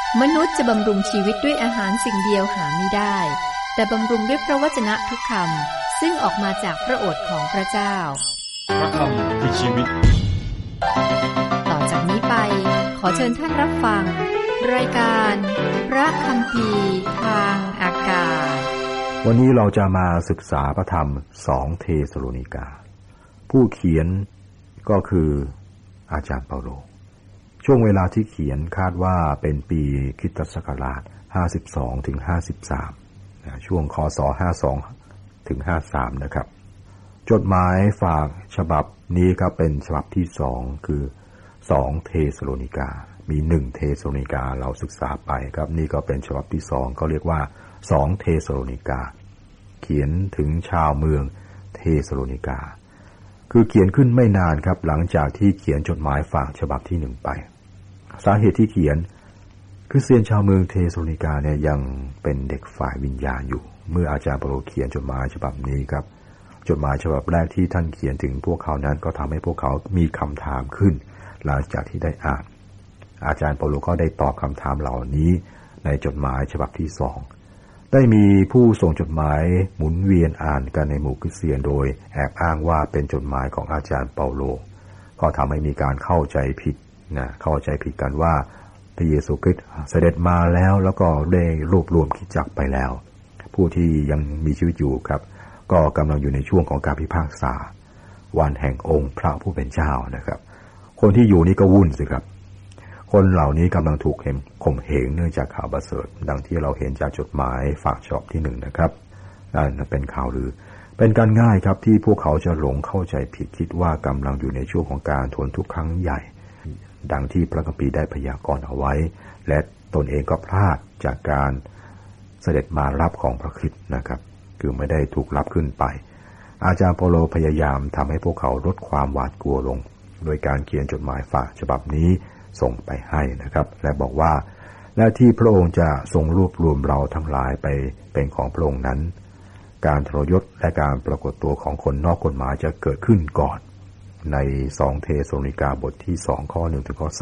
มนุษย์จะบำรุงชีวิตด้วยอาหารสิ่งเดียวหาไม่ได้แต่บำรุงด้วยพระวจนะทุกคำซึ่งออกมาจากพระโอษฐ์ของพระเจ้าพระคำคือชีวิตต่อจากนี้ไปขอเชิญท่านรับฟังรายการพระคัมภีร์ทางอากาศวันนี้เราจะมาศึกษาพระธรรม2เทสโลนิกาผู้เขียนก็คืออาจารย์เปาโลช่วงเวลาที่เขียนคาดว่าเป็นปีคริสตศักราช52ถึง53ช่วงคศ52ถึง53นะครับจดหมายฝากฉบับนี้ครับเป็นฉบับที่2คือ2เทสโลนิกามี1เทสโลนิกาเราศึกษาไปครับนี่ก็เป็นฉบับที่2ก็เรียกว่า2เทสโลนิกาเขียนถึงชาวเมืองเทสโลนิกาคือเขียนขึ้นไม่นานครับหลังจากที่เขียนจดหมายฝากฉบับที่1ไปสาเหตุที่เขียนคริสเตียนชาวเมืองเทสโลนิกาเนี่ยยังเป็นเด็กฝ่ายวิญญาณอยู่เมื่ออาจารย์เปาโลเขียนจดหมายฉบับนี้ครับจดหมายฉบับแรกที่ท่านเขียนถึงพวกเขานั้นก็ทำให้พวกเขามีคำถามขึ้นหลังจากที่ได้อ่านอาจารย์เปาโลก็ได้ตอบคำถามเหล่านี้ในจดหมายฉบับที่2ได้มีผู้ส่งจดหมายหมุนเวียนอ่านกันในหมู่คริสเตียนโดยแอบอ้างว่าเป็นจดหมายของอาจารย์เปาโลก็ทำให้มีการเข้าใจผิดเข้าใจผิดกันว่าพระเยซูคริสต์เสด็จมาแล้วก็ได้รวบรวมคริสตจักรไปแล้วผู้ที่ยังมีชีวิตอยู่ครับก็กำลังอยู่ในช่วงของการพิพากษาวันแห่งองค์พระผู้เป็นเจ้านะครับคนที่อยู่นี่ก็วุ่นสิครับคนเหล่านี้กำลังถูกข่มเหงเนื่องจากข่าวประเสริฐดังที่เราเห็นจากจดหมายฝากฉบับที่1นะครับนั่นเป็นข่าวลือเป็นการง่ายครับที่พวกเขาจะหลงเข้าใจผิดคิดว่ากำลังอยู่ในช่วงของการทนทุกข์ครั้งใหญ่ดังที่พระคัมภีร์ได้พยากรณ์เอาไว้และตนเองก็พลาดจากการเสด็จมารับของพระคริสต์นะครับคือไม่ได้ถูกรับขึ้นไปอาจารย์เปาโลพยายามทำให้พวกเขาลดความหวาดกลัวลงโดยการเขียนจดหมายฝากฉบับนี้ส่งไปให้นะครับและบอกว่าและที่พระองค์จะทรงรวบรวมเราทั้งหลายไปเป็นของพระองค์นั้นการทรยศและการปรากฏตัวของคนนอกกฎหมายจะเกิดขึ้นก่อนใน2เทสโลนิกาบทที่2ข้อ1ถึงข้อ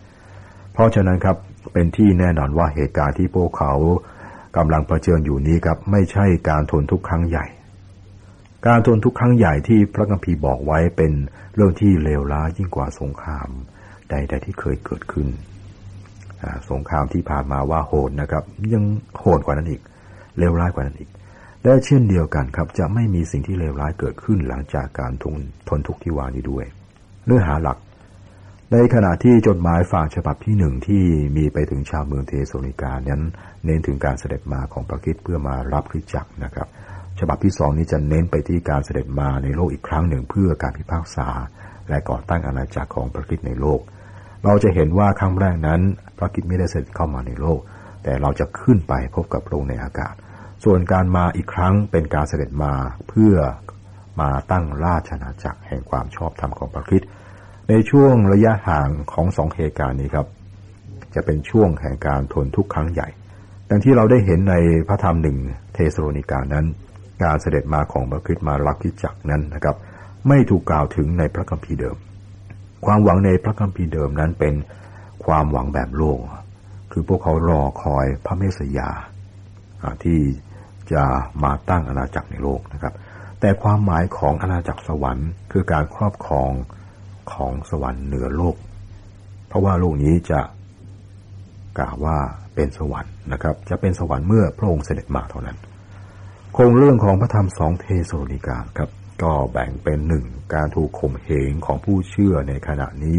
3เพราะฉะนั้นครับเป็นที่แน่นอนว่าเหตุการณ์ที่พวกเขากำลังเผชิญอยู่นี้ครับไม่ใช่การทนทุกข์ครั้งใหญ่การทนทุกข์ครั้งใหญ่ที่พระคัมภีร์บอกไว้เป็นเรื่องที่เลวร้ายยิ่งกว่าสงครามใดๆที่เคยเกิดขึ้นสงครามที่ผ่านมาว่าโหดนะครับยังโหดกว่านั้นอีกเลวร้ายกว่านั้นอีกและเช่นเดียวกันครับจะไม่มีสิ่งที่เลวร้ายเกิดขึ้นหลังจากการทนทุกข์ที่ว่านี้ด้วยเนื้อหาหลักในขณะที่จดหมายฝากฉบับที่1ที่มีไปถึงชาวเมืองเทสโลนิกานั้นเน้นถึงการเสด็จมาของพระคริสต์เพื่อมารับคริสตจักรนะครับฉบับที่2นี้จะเน้นไปที่การเสด็จมาในโลกอีกครั้งหนึ่งเพื่อการพิพากษาและก่อตั้งอาณาจักรของพระคริสต์ในโลกเราจะเห็นว่าครั้งแรกนั้นพระคริสต์ไม่ได้เสด็จเข้ามาในโลกแต่เราจะขึ้นไปพบกับพระองค์ในอากาศส่วนการมาอีกครั้งเป็นการเสด็จมาเพื่อมาตั้งราชอาณาจักรแห่งความชอบธรรมของพระคริสต์ในช่วงระยะห่างของ2เหตุการณ์นี้ครับจะเป็นช่วงแห่งการทนทุกข์ครั้งใหญ่ดังที่เราได้เห็นในพระธรรม1เทสโลนิกานั้นการเสด็จมาของพระคริสต์มารับคริสตจักรนั้นนะครับไม่ถูกกล่าวถึงในพระคัมภีร์เดิมความหวังในพระคัมภีร์เดิมนั้นเป็นความหวังแบบโลกคือพวกเขารอคอยพระเมสสิยาที่จะมาตั้งอาณาจักรในโลกนะครับแต่ความหมายของอาณาจักรสวรรค์คือการครอบครองของสวรรค์เหนือโลกเพราะว่าโลกนี้จะกล่าวว่าเป็นสวรรค์นะครับจะเป็นสวรรค์เมื่อพระองค์เสด็จมาเท่านั้นโครงเรื่องของพระธรรม2เทสโลนิกาครับก็แบ่งเป็น1การถูกข่มเหงของผู้เชื่อในขณะนี้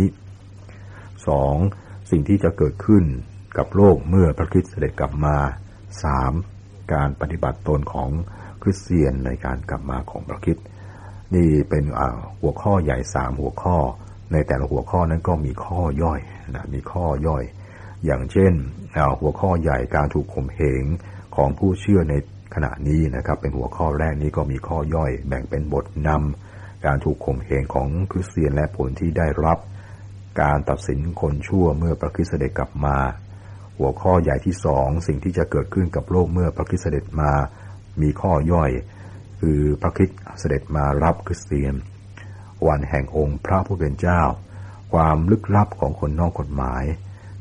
2สิ่งที่จะเกิดขึ้นกับโลกเมื่อพระคริสต์เสด็จกลับมา3การปฏิบัติตนของคริสเตียนในการกลับมาของพระคริสต์นี่เป็นหัวข้อใหญ่3หัวข้อในแต่ละหัวข้อนั้นก็มีข้อย่อยมีข้อย่อยอย่างเช่นหัวข้อใหญ่การถูกข่มเหงของผู้เชื่อในขณะนี้นะครับเป็นหัวข้อแรกนี้ก็มีข้อย่อยแบ่งเป็นบทนำการถูกข่มเหงของคริสเตียนและผลที่ได้รับการตัดสินคนชั่วเมื่อพระคริสต์เสด็จกลับมาหัวข้อใหญ่ที่2สิ่งที่จะเกิดขึ้นกับโลกเมื่อพระคริสต์เสด็จมามีข้อย่อยคือพระคริสต์เสด็จมารับคริสเตียนวันแห่งองค์พระผู้เป็นเจ้าความลึกลับของคนนอกกฎหมาย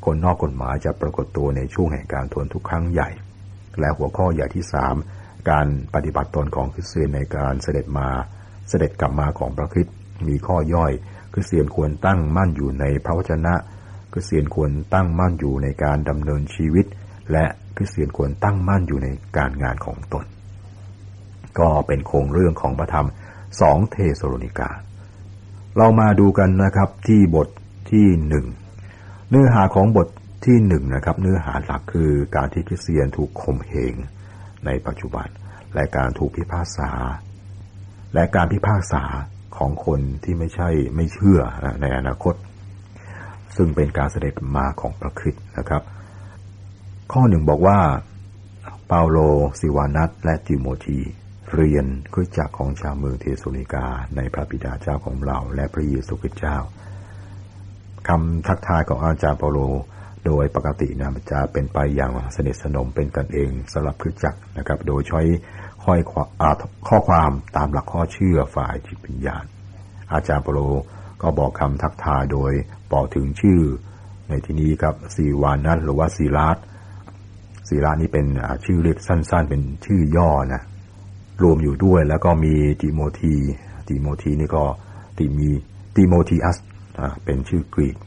คนนอกกฎหมายจะปรากฏตัวในช่วงแห่งการทนทุกข์ครั้งใหญ่และหัวข้อใหญ่ที่3การปฏิบัติตนของคริสเตียนในการเสด็จกลับมาของพระคริสต์มีข้อย่อยคริสเตียนควรตั้งมั่นอยู่ในพระวจนะคริสเตียนควรตั้งมั่นอยู่ในการดำเนินชีวิตและคริสเตียนควรตั้งมั่นอยู่ในการงานของตนก็เป็นโครงเรื่องของพระธรรม2เธสโลนิกาเรามาดูกันนะครับที่บทที่1เนื้อหาของบทที่1นะครับเนื้อหาหลักคือการที่คริสเตียนถูกข่มเหงในปัจจุบันและการถูกพิพากษาและการพิพากษาของคนที่ไม่เชื่อในอนาคตซึ่งเป็นการเสด็จมาของพระคริสต์นะครับข้อ1บอกว่าเปาโลซิวานัสและติโมธีเรียนคริสตจักรของชาวเมืองเธสโลนิกาในพระบิดาเจ้าของเราและพระเยซูคริสต์เจ้าคำทักทายของอาจารย์เปาโลโดยปกตินะจะเป็นไปอย่างสนิทสนมเป็นกันเองสำหรับคริสตจักรนะครับโดยใช้ข้อความตามหลักข้อเชื่อฝ่ายจิตวิญญาณอาจารย์เปาโลก็บอกคำทักทายโดยบอกถึงชื่อในที่นี้ครับซีวานัสหรือว่าซีลาสนี่เป็นชื่อเรียกสั้นๆเป็นชื่อย่อนะรวมอยู่ด้วยแล้วก็มีติโมธีนี่ก็ติโมธีอัสเป็นชื่อกรีก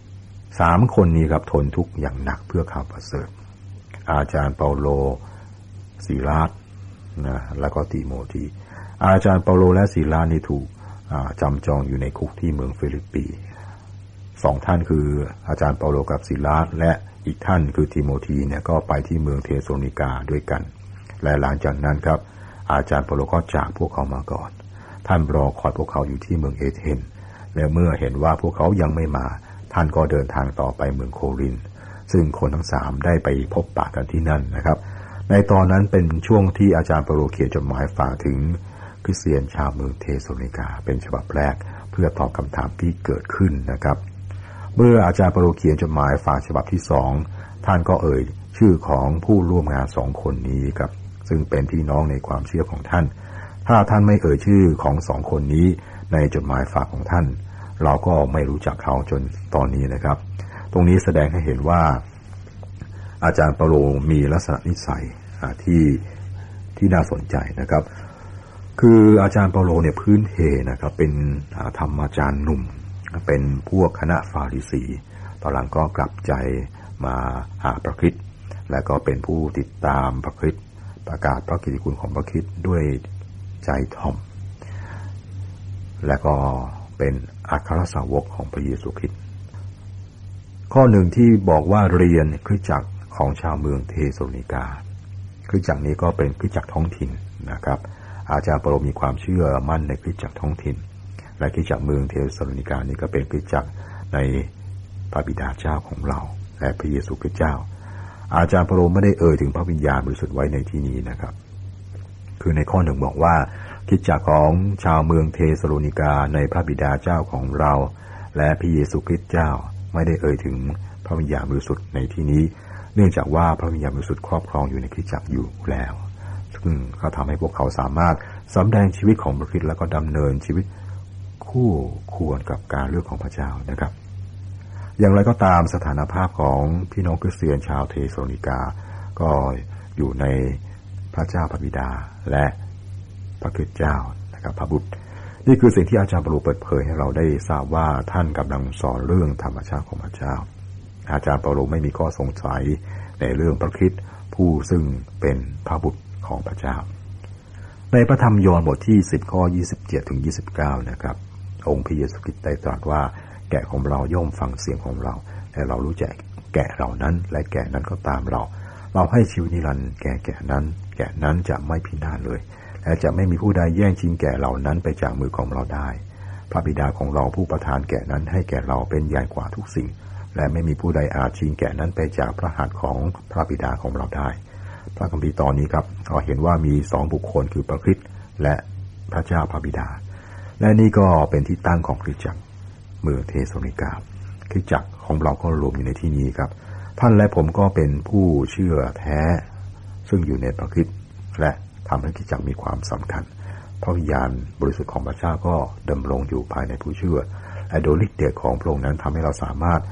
3คนนี้ครับทนทุกข์อย่างหนักเพื่อข่าวประเสริฐอาจารย์เปาโลซีลาสนะแล้วก็ติโมธีอาจารย์เปาโลและซีลาสนี่ถูกจำจองอยู่ในคุกที่เมืองฟิลิปปี2ท่านคืออาจารย์เปาโลกับซีลาสและอีกท่านคือติโมธีเนี่ยก็ไปที่เมืองเธสโลนิกาด้วยกันและหลังจากนั้นครับอาจารย์เปาโลก็จากพวกเขามาก่อนท่านรอคอยพวกเขาอยู่ที่เมืองเอเธนและเมื่อเห็นว่าพวกเขายังไม่มาท่านก็เดินทางต่อไปเมืองโครินธ์ซึ่งคนทั้ง3ได้ไปพบปะกันที่นั่นนะครับในตอนนั้นเป็นช่วงที่อาจารย์เปาโลเขียนจดหมายฝากถึงคริสเตียนชาวเมืองเธสโลนิกาเป็นฉบับแรกเพื่อตอบคำถามที่เกิดขึ้นนะครับเมื่ออาจารย์เปาโลเขียนจดหมายฝากฉบับที่2ท่านก็เอ่ยชื่อของผู้ร่วมงาน2คนนี้ครับซึ่งเป็นพี่น้องในความเชื่อของท่านถ้าท่านไม่เอ่ยชื่อของ2คนนี้ในจดหมายฝากของท่านเราก็ไม่รู้จักเขาจนตอนนี้นะครับตรงนี้แสดงให้เห็นว่าอาจารย์เปาโลมีลักษณะนิสัยที่น่าสนใจนะครับคืออาจารย์เปาโลเนี่ยพื้นเพนะครับเป็นธรรมาจารย์หนุ่มเป็นพวกคณะฟาริสีตอนหลังก็กลับใจมาหาพระคริสต์และก็เป็นผู้ติดตามพระคริสต์ประกาศพระกิตติคุณของพระคริสต์ด้วยใจถ่อมและก็เป็นอัครสาวกของพระเยซูคริสต์ข้อหนึ่งที่บอกว่าเรียนคริสตจักรของชาวเมืองเธสโลนิกาคริสตจักรนี้ก็เป็นคริสตจักรท้องถิ่นนะครับอาจารย์เปาโลมีความเชื่อมั่นในคริสตจักรท้องถิ่นและคริสตจักรเมืองเธสโลนิกานี้ก็เป็นคริสตจักรในพระบิดาเจ้าของเราและพระเยซูคริสต์เจ้าอาจารย์เปาโลไม่ได้เอ่ยถึงพระวิญญาณบริสุทธิ์ไว้ในที่นี้นะครับคือในข้อหนึ่งบอกว่าคริสตจักรของชาวเมืองเธสโลนิกาในพระบิดาเจ้าของเราและพระเยซูคริสต์เจ้าไม่ได้เอ่ยถึงพระวิญญาณบริสุทธิ์ในที่นี้เนื่องจากว่าพระวิญญาณบริสุทธิ์ครอบครองอยู่ในคริสตจักรอยู่แล้วซึ่งเขาทำให้พวกเขาสามารถสำแดงชีวิตของพระคริสต์แล้วก็ดำเนินชีวิตคู่ควรกับการเลือกของพระเจ้านะครับอย่างไรก็ตามสถานภาพของพี่น้องคริสเตียนชาวเธสโลนิกาก็อยู่ในพระเจ้าพระบิดาและพระคริสต์เจ้านะครับพระบุตรนี่คือสิ่งที่อาจารย์เปาโลเปิดเผยให้เราได้ทราบว่าท่านกำลังสอนเรื่องธรรมชาติของพระเจ้าอาจารย์เปาโลไม่มีข้อสงสัยในเรื่องพระคริสต์ผู้ซึ่งเป็นพระบุตรของพระเจ้าในพระธรรมยอห์นบทที่10ข้อ27ถึง29นะครับองค์พระเยซูคริสต์ได้ตรัสว่าแกะของเราย่อมฟังเสียงของเราและเรารู้จักแกะเหล่านั้นและแกะนั้นก็ตามเราให้ชีวิตนิรันดร์แกะนั้นจะไม่พินาศเลยและจะไม่มีผู้ใดแย่งชิงแกะเหล่านั้นไปจากมือของเราได้พระบิดาของเราผู้ประทานแกะนั้นให้แก่เราเป็นใหญ่กว่าทุกสิ่งและไม่มีผู้ใดอาจชิงแกะนั้นไปจากพระหัตถ์ของพระบิดาของเราได้พระคัมภีร์ตอนนี้ครับเราเห็นว่ามี2บุคคลคือพระคริสต์และพระเจ้าพระบิดาและนี่ก็เป็นที่ตั้งของคริสตจักรเมืองเธสโลนิกาคริสตจักรของเราก็รวมอยู่ในที่นี้ครับท่านและผมก็เป็นผู้เชื่อแท้ซึ่งอยู่ในพระคริสต์และทำให้คริสตจักรมีความสำคัญพระวิญญาณบริสุทธิ์ของพระเจ้าก็ดำรงอยู่ภายในผู้เชื่อและโดยฤทธิ์เดชของพระองค์นั้นทำให้เราสามารถ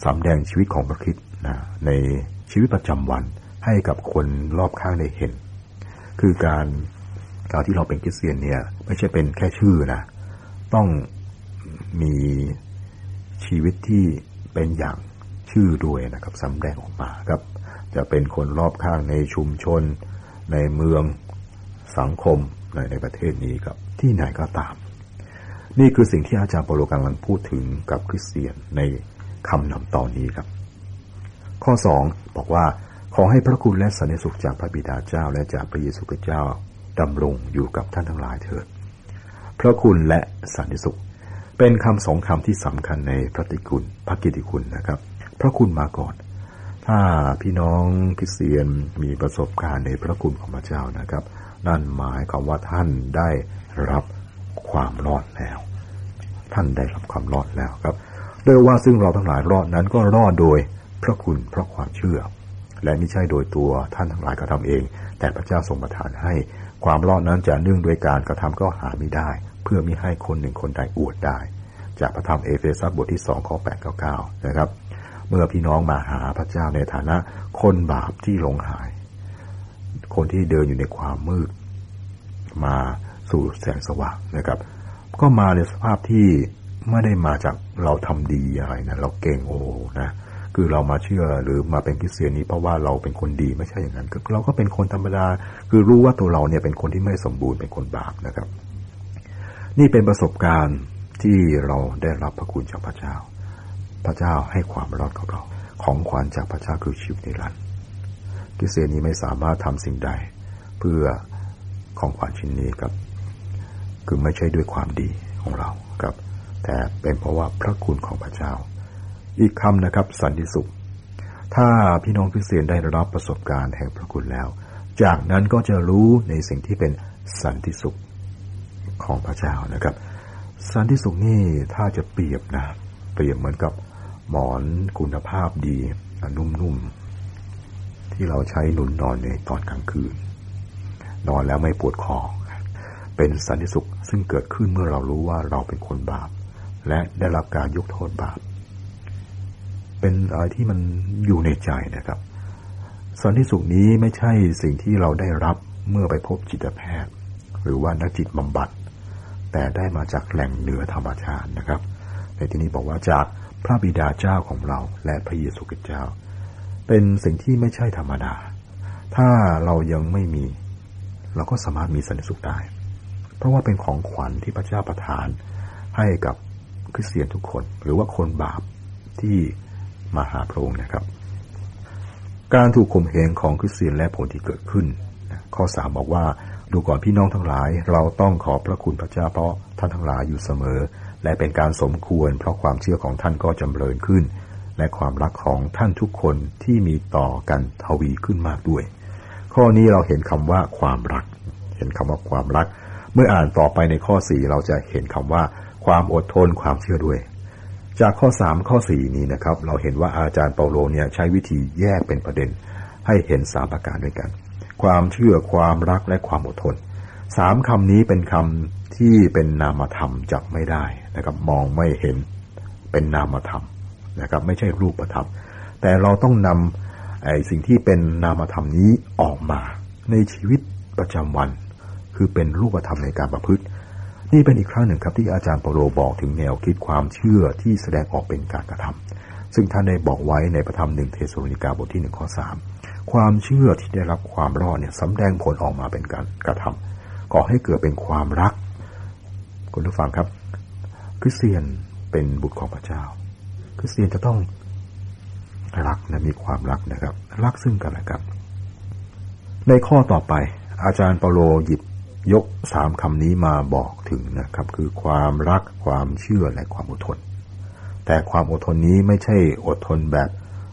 สำแดงชีวิตของพระคริสต์นะในชีวิตประจำวันให้กับคนรอบข้างได้เห็นคือการที่เราเป็นคริสเตียนเนี่ยไม่ใช่เป็นแค่ชื่อนะต้องมีชีวิตที่เป็นอย่างชื่อด้วยนะครับสำแดงออกมาครับจะเป็นคนรอบข้างในชุมชนในเมืองสังคมในประเทศนี้ครับที่ไหนก็ตามนี่คือสิ่งที่อาจารย์เปาโลกำลังพูดถึงกับคริสเตียนในคำนำตอนนี้ครับข้อ2บอกว่าขอให้พระคุณและสันติสุขจากพระบิดาเจ้าและจากพระเยซูคริสต์เจ้าดำรงอยู่กับท่านทั้งหลายเถิดพระคุณและสันติสุขเป็นคำสองคำที่สำคัญในพระกิตติคุณนะครับพระคุณมาก่อนถ้าพี่น้องคริสเตียนมีประสบการณ์ในพระคุณของพระเจ้านะครับนั่นหมายความว่าท่านได้รับความรอดแล้วท่านได้รับความรอดแล้วครับโดยว่าซึ่งเราทั้งหลายรอดนั้นก็รอดโดยพระคุณเพราะความเชื่อและไม่ใช่โดยตัวท่านทั้งหลายกระทำเองแต่พระเจ้าทรงประทานให้ความรอดนั้นจะเนื่องด้วยการกระทำก็หาไม่ได้เพื่อมิให้คนหนึ่งคนใดอวดได้จากพระธรรมเอเฟซัสบทที่2ข้อ8 9นะครับเมื่อพี่น้องมาหาพระเจ้าในฐานะคนบาปที่หลงหายคนที่เดินอยู่ในความมืดมาสู่แสงสว่างนะครับก็มาในสภาพที่ไม่ได้มาจากเราทำดีอะไรนะเราเก่งนะคือเรามาเชื่อหรือมาเป็นคริสเตียนนี้เพราะว่าเราเป็นคนดีไม่ใช่อย่างนั้นเราก็เป็นคนธรรมดาคือรู้ว่าตัวเราเนี่ยเป็นคนที่ไม่สมบูรณ์เป็นคนบาปนะครับนี่เป็นประสบการณ์ที่เราได้รับพระคุณจากพระเจ้าพระเจ้าให้ความรอดกับเราของขวัญจากพระเจ้าคือชีวิตนิรันดร์คริสเตียนนี้ไม่สามารถทำสิ่งใดเพื่อของขวัญชิ้นนี้ครับคือไม่ใช่ด้วยความดีของเราครับแต่เป็นเพราะว่าพระคุณของพระเจ้าอีกคำนะครับสันติสุขถ้าพี่น้องคริสเตียนได้รับประสบการณ์แห่งพระคุณแล้วจากนั้นก็จะรู้ในสิ่งที่เป็นสันติสุขของพระเจ้านะครับสันติสุขนี่ถ้าจะเปรียบเหมือนกับหมอนคุณภาพดีนุ่มๆที่เราใช้หนุนนอนในตอนกลางคืนนอนแล้วไม่ปวดคอเป็นสันติสุขซึ่งเกิดขึ้นเมื่อเรารู้ว่าเราเป็นคนบาปและได้รับการยกโทษบาปเป็นอะไรที่มันอยู่ในใจนะครับสันติสุขนี้ไม่ใช่สิ่งที่เราได้รับเมื่อไปพบจิตแพทย์หรือว่านักจิตบำบัดแต่ได้มาจากแหล่งเหนือธรรมชาตินะครับในที่นี้บอกว่าจากพระบิดาเจ้าของเราและพระเยซูคริสต์เจ้าเป็นสิ่งที่ไม่ใช่ธรรมดาถ้าเรายังไม่มีเราก็สามารถมีสันติสุขได้เพราะว่าเป็นของขวัญที่พระเจ้าประทานให้กับคริสเตียนทุกคนหรือว่าคนบาปที่มาหาพระองค์นะครับการถูกข่มเหงของคริสเตียนและผลที่เกิดขึ้นข้อ3บอกว่าดูก่อนพี่น้องทั้งหลายเราต้องขอบพระคุณพระเจ้าเพราะท่านทั้งหลายอยู่เสมอและเป็นการสมควรเพราะความเชื่อของท่านก็จำเริญขึ้นและความรักของท่านทุกคนที่มีต่อกันทวีขึ้นมากด้วยข้อนี้เราเห็นคำว่าความรักเห็นคำว่าความรักเมื่ออ่านต่อไปในข้อ4เราจะเห็นคำว่าความอดทนความเชื่อด้วยจากข้อ3ข้อ4นี้นะครับเราเห็นว่าอาจารย์เปาโลเนี่ยใช้วิธีแยกเป็นประเด็นให้เห็น3ประการด้วยกันความเชื่อความรักและความอดทน3คำนี้เป็นคำที่เป็นนามธรรมจับไม่ได้นะครับมองไม่เห็นเป็นนามธรรมนะครับไม่ใช่รูปธรรมแต่เราต้องนำสิ่งที่เป็นนามธรรมนี้ออกมาในชีวิตประจำวันคือเป็นรูปธรรมในการประพฤตินี่เป็นอีกครั้งหนึ่งครับที่อาจารย์เปาโลบอกถึงแนวคิดความเชื่อที่แสดงออกเป็นการกระทำซึ่งท่านได้บอกไว้ในพระธรรม1เธสาโลนิกาบทที่1ข้อ3ความเชื่อที่ได้รับความรอดเนี่ยสำแดงผลออกมาเป็นการกระทำก่อให้เกิดเป็นความรักคุณผู้ฟังครับคริสเตียนเป็นบุตรของพระเจ้าคริสเตียนจะต้องรักนะมีความรักนะครับรักซึ่งกันและกันในข้อต่อไปอาจารย์เปาโลหยิบยก3คำนี้มาบอกถึงนะครับคือความรักความเชื่อและความอดทนแต่ความอดทนนี้ไม่ใช่อดทนแบบ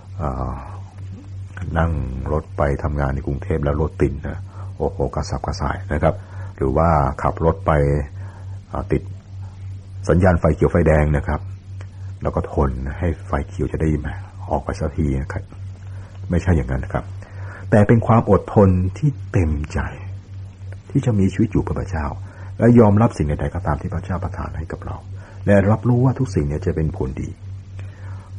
นั่งรถไปทำงานในกรุงเทพแล้วรถติดนะโอ้โหกระสับกระส่ายนะครับหรือว่าขับรถไปติดสัญญาณไฟเขียวไฟแดงนะครับแล้วก็ทนให้ไฟเขียวจะได้มาออกไปสักทีนะครับไม่ใช่อย่างนั้นนะครับแต่เป็นความอดทนที่เต็มใจที่จะมีชีวิตอยู่เพื่อพระเจ้าและยอมรับสิ่งใดๆก็ตามที่พระเจ้าประทานให้กับเราและรับรู้ว่าทุกสิ่งเนี่ยจะเป็นผลดี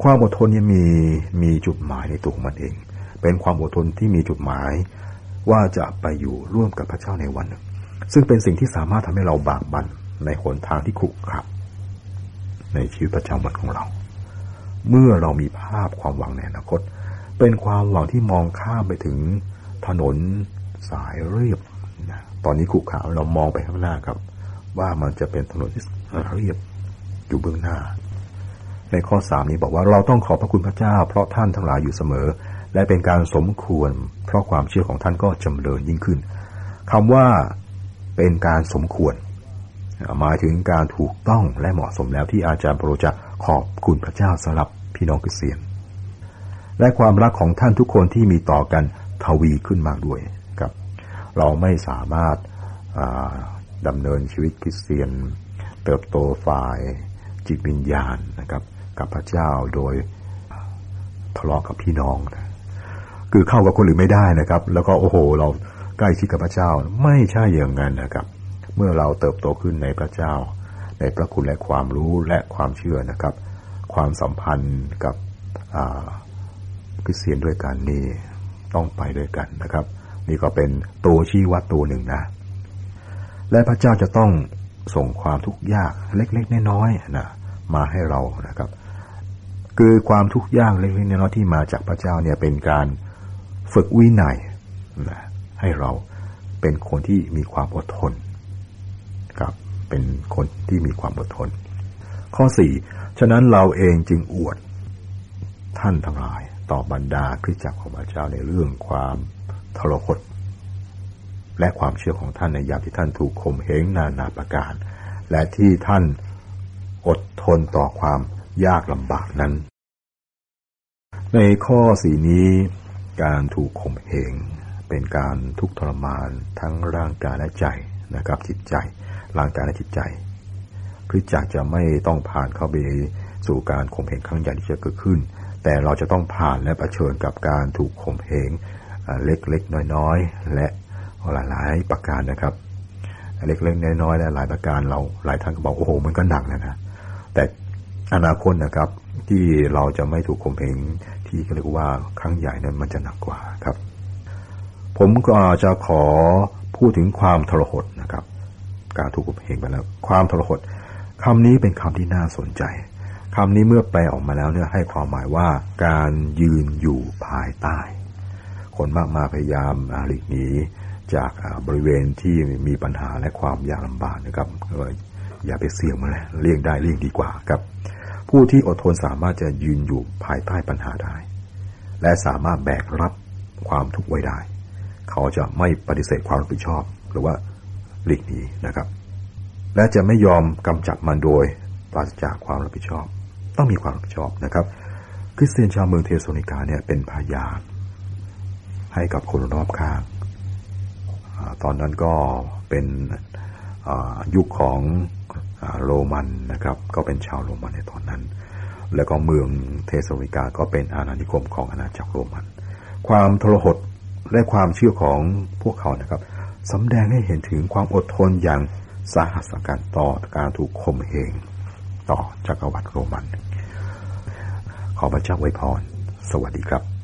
ความอดทนเนี่ยมีจุดหมายในตัวของมันเองเป็นความอดทนที่มีจุดหมายว่าจะไปอยู่ร่วมกับพระเจ้าในวันหนึ่งซึ่งเป็นสิ่งที่สามารถทำให้เราบากบั่นในหนทางที่ขรุขระในชีวิตประจำวันของเราเมื่อเรามีภาพความหวังในอนาคตเป็นความหวังที่มองข้ามไปถึงถนนสายเรียบนะตอนนี้ขรุขระเรามองไปข้างหน้าครับว่ามันจะเป็นถนนที่เรียบอยู่เบื้องหน้าในข้อ3นี้บอกว่าเราต้องขอบพระคุณพระเจ้าเพราะท่านทั้งหลายอยู่เสมอและเป็นการสมควรเพราะความเชื่อของท่านก็จำเริญยิ่งขึ้นคำว่าเป็นการสมควรหมายถึงการถูกต้องและเหมาะสมแล้วที่อาจารย์เปาโลจะขอบคุณพระเจ้าสำหรับพี่น้องคริสเตียนและความรักของท่านทุกคนที่มีต่อกันทวีขึ้นมากด้วยครับเราไม่สามารถดำเนินชีวิตคริสเตียนเติบโตฝ่ายจิตวิญญาณนะครับกับพระเจ้าโดยทะเลาะกับพี่น้องคือเข้ากับคนอื่นไม่ได้นะครับแล้วก็โอ้โหเราใกล้ชิดกับพระเจ้าไม่ใช่อย่างนั้นนะครับเมื่อเราเติบโตขึ้นในพระเจ้าในพระคุณและความรู้และความเชื่อนะครับความสัมพันธ์กับคริสเตียนด้วยกันนี่ต้องไปด้วยกันนะครับนี่ก็เป็นตัวชี้วัดตัวหนึ่งนะและพระเจ้าจะต้องส่งความทุกข์ยากเล็กๆน้อยๆนะมาให้เรานะครับคือความทุกข์ยากเล็กๆน้อยๆที่มาจากพระเจ้าเนี่ยเป็นการฝึกวินัยนะให้เราเป็นคนที่มีความอดทนครับเป็นคนที่มีความอดทนข้อ4ฉะนั้นเราเองจึงอวดท่านทั้งหลายต่อบรรดาคริสตจักรของพระเจ้าในเรื่องความทรหดและความเชื่อของท่านในยามที่ท่านถูกข่มเหงนานาประการและที่ท่านอดทนต่อความยากลำบากนั้นในข้อ4นี้การถูกข่มเหงเป็นการทุกข์ทรมานทั้งร่างกายและใจนะครับจิตใจร่างกายและจิตใจคริสตจักรจะไม่ต้องผ่านเข้าไปสู่การข่มเหงครั้งใหญ่ที่จะเกิดขึ้นแต่เราจะต้องผ่านและเผชิญกับการถูกข่มเหงเล็กๆน้อยๆและหลายๆประการนะครับเล็กๆน้อยๆและหลายประการเราหลายท่านก็บอกโอ้โหมันก็หนักนะแต่อนาคตนะครับที่เราจะไม่ถูกข่มเหงที่เรียกว่าครั้งใหญ่นั้นมันจะหนักกว่าครับผมก็จะขอพูดถึงความทรหดนะครับการถูกข่มเหงไปแล้วความทรหดคำนี้เป็นคำที่น่าสนใจคำนี้เมื่อแปลออกมาแล้วเนี่ยให้ความหมายว่าการยืนอยู่ภายใต้คนมากมายพยายามหลีกหนีจากบริเวณที่มีปัญหาและความยากลำบากนะครับอย่าไปเสี่ยงมันเลยเลี่ยงได้เลี่ยงดีกว่าครับผู้ที่อดทนสามารถจะยืนอยู่ภายใต้ปัญหาได้และสามารถแบกรับความทุกข์ไว้ได้เขาจะไม่ปฏิเสธความรับผิดชอบหรือว่าหลีกหนีนะครับและจะไม่ยอมกำจัดมันโดยปราศจากความรับผิดชอบต้องมีความรับผิดชอบนะครับคริสเตียนชาวเมืองเทสโลนิกาเนี่ยเป็นพยานให้กับคนรอบข้างตอนนั้นก็เป็นยุคของโรมันนะครับก็เป็นชาวโรมันในตอนนั้นแล้วก็เมืองเทสโลนิกาก็เป็นอาณานิคมของอาณาจักรโรมันความทรหดและความเชื่อของพวกเขานะครับสำแดงให้เห็นถึงความอดทนอย่างสาหัสกันต่อการถูกข่มเหงต่อจักรวรรดิโรมันขอพระเจ้าอวยพรสวัสดีครับ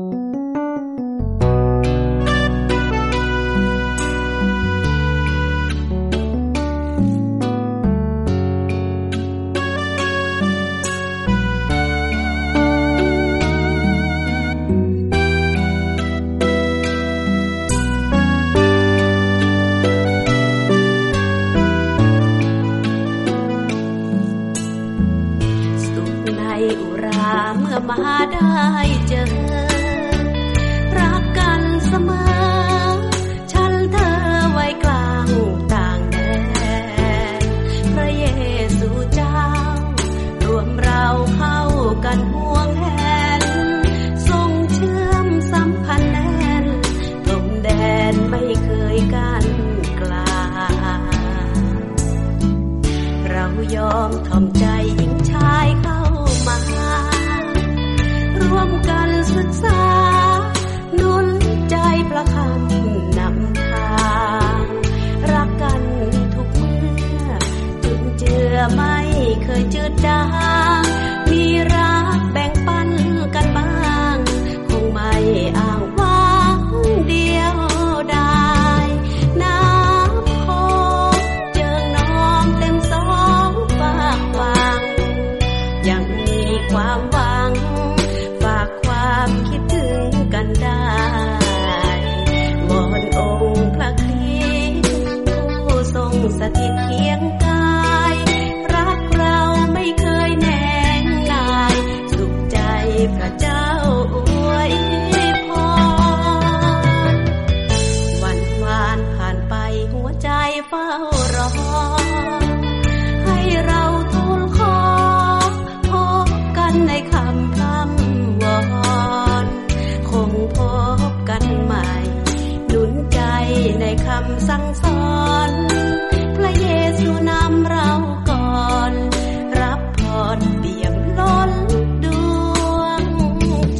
มาได้เจอรักกันเสมอฉันเธอไว้กลางต่างแดนพระเยซูเจ้ารวมเราเข้ากันห่วงแหนทรงเชื่อมสัมพันธ์แน่นพรมแดนไม่เคยกั้นกลางเรายอมถ่อมใจหญิงชายเข้ามารวมกันศึกษาหนุนใจประคำนำทางรักกันทุกเมื่อจุนเจือไม่เคยจืดจางมีรักแบ่งฝากความคิดถึงกันได้วอนองค์พระคริสต์ผู้ทรงสถิตเคียงกายรักเราไม่เคยแน่งนายสุขใจพระเจ้าอวยพรวันวานผ่านไปหัวใจเฝ้ารอให้เราทูลขอพบกันในคำวอนคงพบกันใหม่หนุนใจในคำสั่งสอนพระเยซูนำเราก่อนรับพรเปี่ยมล้นดวงใจ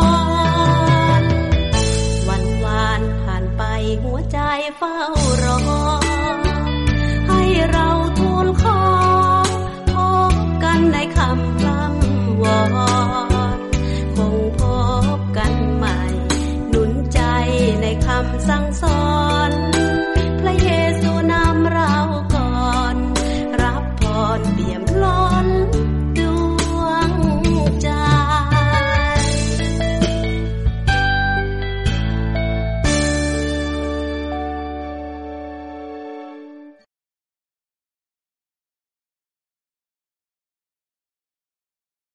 หัวใจเฝ้ารอ